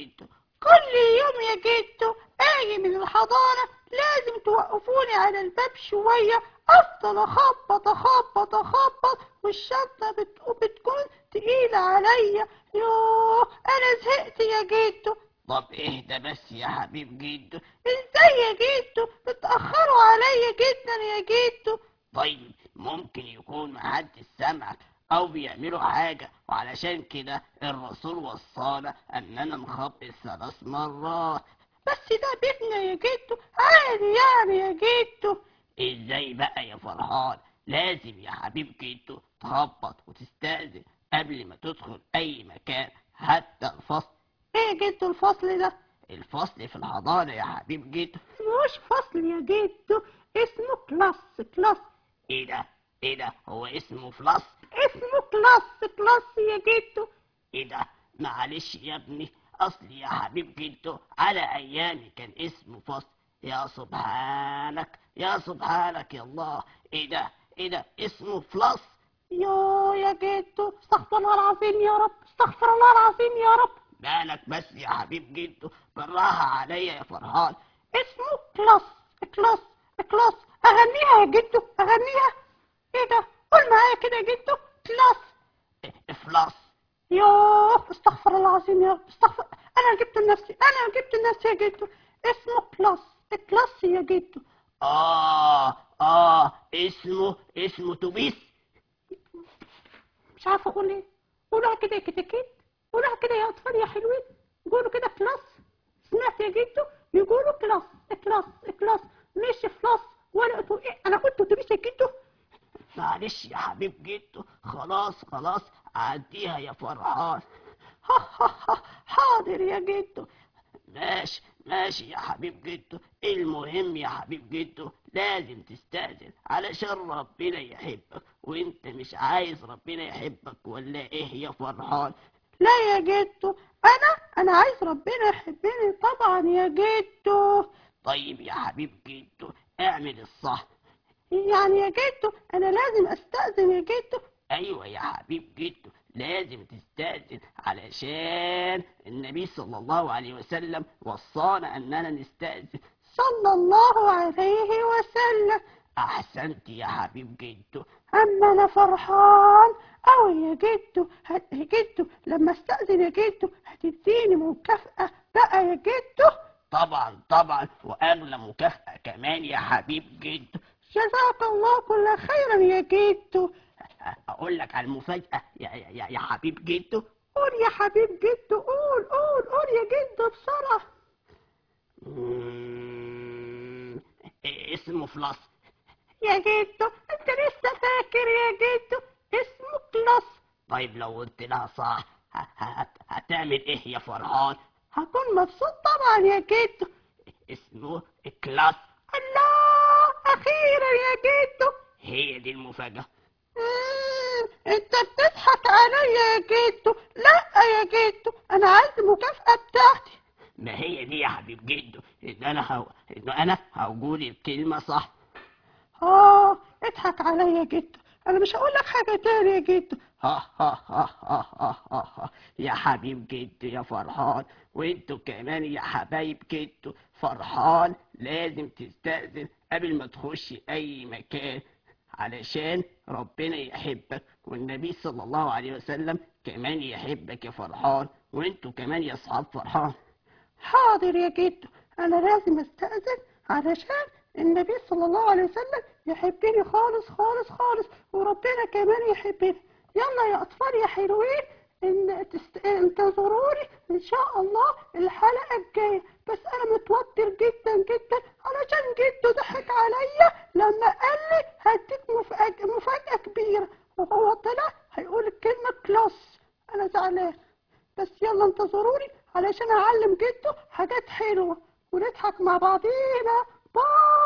جدو؟ كل يوم يا جدو اجي من الحضانة لازم توقفوني على الباب شوية، افضل اخبط اخبط اخبط والشنطة بتكون تقيلة عليا. يوه انا زهقت يا جدو. طب اهدى بس يا حبيب جدو. ازاي يا جدو؟ بتأخروا عليا جدا يا جدو. طيب ممكن يكون محدش سمعك او بيعملوا حاجة، وعلشان كده الرسول وصانا اننا نخبط 3 مرات. بس ده بيتنا يا جدو، عادي يعني يا جدو. ازاي بقى يا فرحان؟ لازم يا حبيب جدو تخبط وتستأذن قبل ما تدخل اي مكان، حتى الفصل. ايه يا جدو الفصل ده؟ الفصل في الحضانة يا حبيب جدو. مش فصل يا جدو، اسمه كلاس كلاس. ايه ده هو اسمه فلاس؟ اسمه كلاس يا جدو. ايه ده؟ معلش يا ابني، اصلي يا حبيب جدو على ايامي كان اسمه فصل. يا سبحانك يا سبحانك يا الله. ايه ده اسمه فلاس؟ يا جدو استغفر الله العظيم يا رب، استغفر الله العظيم يا رب. مالك بس يا حبيب جدو، بالراحة عليا يا فرحان. اسمه كلاس كلاس. اغنيها يا جدو اغنيها. ايه ده؟ قول معايا كده يا جدو. كلاس. افلاس. يوه استغفر الله العظيم يا رب، استغفر. انا جبت لنفسي يا جدو. اسمه كلاس يا جدو. اسمه توبيس. مش عارفه اقول ايه. قولها كده يا كتاكيت، قولها كده يا اطفال يا حلوين، قولوا كده كلاس. سمعت يا جدو؟ يقولوا كلاس مش فلاس ولا ايه. انا قلت اتوبيس يا جدو. معلش يا حبيب جدو، خلاص عديها يا فرحان. حاضر يا جدو. ماشي يا حبيب جدو. المهم يا حبيب جدو لازم تستأذن علشان ربنا يحبك، وانت مش عايز ربنا يحبك ولا ايه يا فرحان؟ لا يا جدو، انا عايز ربنا يحبني طبعا يا جدو. طيب يا حبيب جدو اعمل الصح. يعني يا جدو انا لازم استأذن يا جدو؟ ايوه يا حبيب جدو لازم تستأذن، علشان النبي صلى الله عليه وسلم وصانا اننا نستأذن. صلى الله عليه وسلم. احسنت يا حبيب جدو. اما انا فرحان اوي يا جدو. يا جدو لما استأذن يا جدو هتديني مكافأة بقى يا جدو؟ طبعا واغلى مكافأة كمان يا حبيب جدو. جزاك الله كل خيرا يا جدو. اقول لك على المفاجأة يا حبيب جدو. قول يا حبيب جدو، قول يا جدو بسرعة. اسمه فلاس. يا جدو انت لسه فاكر يا جدو؟ اسمه كلاس. طيب لو قلت لها صح هتعمل ايه يا فرحان؟ هكون مبسوط طبعا يا جدو. اسمه كلاس. الله، اخيرا يا جدو. هي دي المفاجأة. انت بتضحك عليا يا جدو. لا يا جدو انا عايز المكافأة بتاعتي. ما هي دي يا حبيب جدو، ان انا هقول الكلمة صح. اضحك عليا يا جدو، انا مش هقول لك حاجة تاني يا جدو. ها يا حبيب جدو يا فرحان، وانتوا كمان يا حبايب جدو فرحان لازم تستأذن قبل ما تخش اي مكان، علشان ربنا يحبك والنبي صلى الله عليه وسلم كمان يحبك يا فرحان، وانتوا كمان يا اصحاب فرحان. حاضر يا جدو، انا لازم استأذن علشان النبي صلى الله عليه وسلم يحبني خالص خالص خالص، وربنا كمان يحبني. يلا يا اطفال يا حلوين انتظروني ان شاء الله الحلقة الجاية. بس انا متوتر جدا جدا علشان جدو ضحك عليا لما قال لي هديك مفاجأة كبيرة، وهو طلع هيقول الكلمة كلاس. انا زعلان، بس يلا انتظروني علشان اعلم جدو حاجات حلوة ونضحك مع بعضينا. باي.